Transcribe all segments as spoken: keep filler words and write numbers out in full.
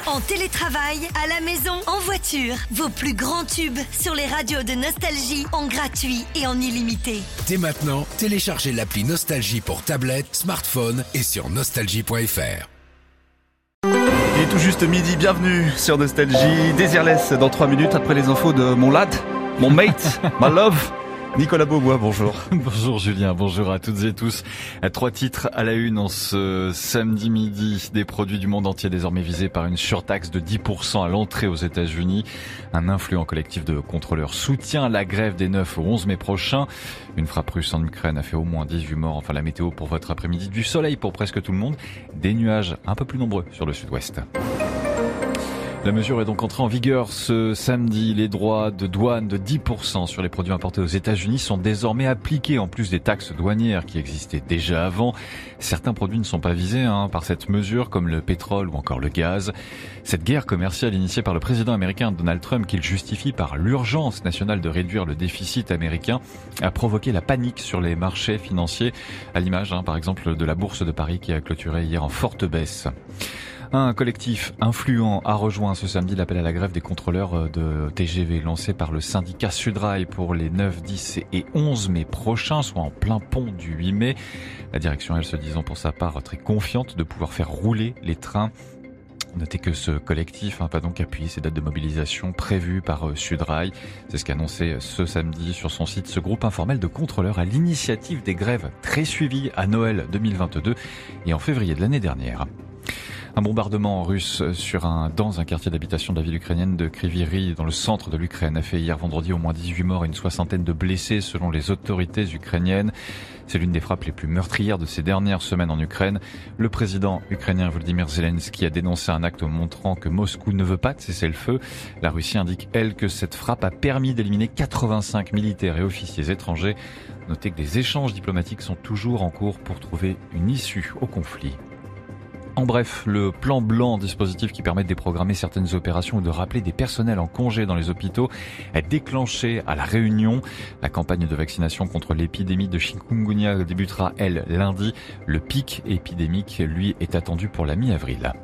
En télétravail, à la maison, en voiture. Vos plus grands tubes sur les radios de Nostalgie en gratuit et en illimité. Dès maintenant, téléchargez l'appli Nostalgie pour tablette, smartphone et sur nostalgie point f r. Il est tout juste midi, bienvenue sur Nostalgie. Désirless dans trois minutes après les infos de mon lad, mon mate, my love. Nicolas Beaubois, bonjour. Bonjour Julien, bonjour à toutes et tous. Trois titres à la une en ce samedi midi. Des produits du monde entier désormais visés par une surtaxe de dix pour cent à l'entrée aux États-Unis. Un influent collectif de contrôleurs soutient la grève des neuf au onze mai prochain. Une frappe russe en Ukraine a fait au moins dix-huit morts. Enfin, la météo pour votre après-midi, du soleil pour presque tout le monde. Des nuages un peu plus nombreux sur le sud-ouest. La mesure est donc entrée en vigueur ce samedi. Les droits de douane de dix pour cent sur les produits importés aux États-Unis sont désormais appliqués en plus des taxes douanières qui existaient déjà avant. Certains produits ne sont pas visés hein, par cette mesure comme le pétrole ou encore le gaz. Cette guerre commerciale initiée par le président américain Donald Trump qu'il justifie par l'urgence nationale de réduire le déficit américain a provoqué la panique sur les marchés financiers à l'image hein, par exemple de la bourse de Paris qui a clôturé hier en forte baisse. Un collectif influent a rejoint ce samedi l'appel à la grève des contrôleurs de T G V lancé par le syndicat Sudrail pour les neuf, dix et onze mai prochains, soit en plein pont du huit mai. La direction, elle, se disant pour sa part très confiante de pouvoir faire rouler les trains. Notez que ce collectif hein, va donc appuyer ces dates de mobilisation prévues par euh, Sudrail. C'est ce qu'a annoncé ce samedi sur son site ce groupe informel de contrôleurs à l'initiative des grèves très suivies à Noël deux mille vingt-deux et en février de l'année dernière. Un bombardement russe sur un, dans un quartier d'habitation de la ville ukrainienne de Kryvyi Rih, dans le centre de l'Ukraine, a fait hier vendredi au moins dix-huit morts et une soixantaine de blessés selon les autorités ukrainiennes. C'est l'une des frappes les plus meurtrières de ces dernières semaines en Ukraine. Le président ukrainien Volodymyr Zelensky a dénoncé un acte montrant que Moscou ne veut pas de cessez-le-feu. La Russie indique, elle, que cette frappe a permis d'éliminer quatre-vingt-cinq militaires et officiers étrangers. Notez que des échanges diplomatiques sont toujours en cours pour trouver une issue au conflit. En bref, le plan blanc, dispositif qui permet de déprogrammer certaines opérations ou de rappeler des personnels en congé dans les hôpitaux, est déclenché à La Réunion. La campagne de vaccination contre l'épidémie de chikungunya débutera, elle, lundi. Le pic épidémique, lui, est attendu pour la mi-avril.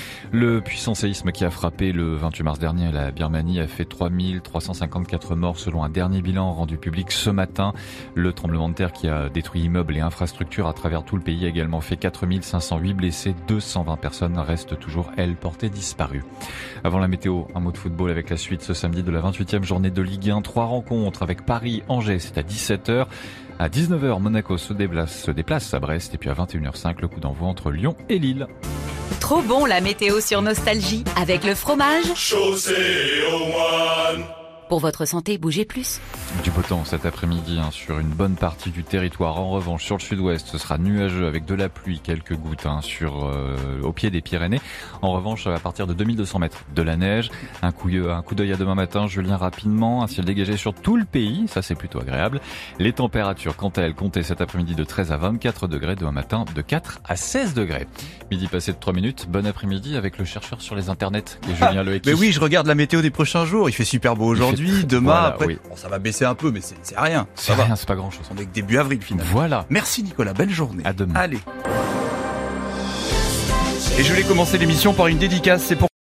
Le puissant séisme qui a frappé le vingt-huit mars dernier la Birmanie a fait trois mille trois cent cinquante-quatre morts selon un dernier bilan rendu public ce matin. Le tremblement de terre qui a détruit immeubles et infrastructures à travers tout le pays a également fait quatre mille cinq cent huit blessés. deux cent vingt personnes restent toujours, elles, portées disparues. Avant la météo, un mot de football avec la suite ce samedi de la vingt-huitième journée de Ligue un. Trois rencontres avec Paris-Angers, c'est à dix-sept heures. À dix-neuf heures, Monaco se déplace, se déplace à Brest. Et puis à vingt et une heures cinq, le coup d'envoi entre Lyon et Lille. Trop bon la météo sur Nostalgie avec le fromage Chaussée au moine. Pour votre santé, bougez plus. Du beau temps cet après-midi hein, sur une bonne partie du territoire. En revanche, sur le sud-ouest, ce sera nuageux avec de la pluie, quelques gouttes hein, sur euh, au pied des Pyrénées. En revanche, à partir de deux mille deux cents mètres, de la neige. Un coup, un coup d'œil à demain matin, Julien, rapidement. Un ciel dégagé sur tout le pays, ça c'est plutôt agréable. Les températures, quant à elles, comptaient cet après-midi de treize à vingt-quatre degrés, demain matin de quatre à seize degrés. Midi passé de trois minutes, bon après-midi avec le chercheur sur les internets et Julien Loeki. Mais oui, je regarde la météo des prochains jours, il fait super beau aujourd'hui. Demain, voilà, après, oui. bon, ça va baisser un peu, mais c'est, c'est rien. C'est ça rien, va. c'est pas grand chose. On est que début avril finalement. Voilà. Merci Nicolas, belle journée. À demain. Allez. Et je voulais commencer l'émission par une dédicace, c'est pour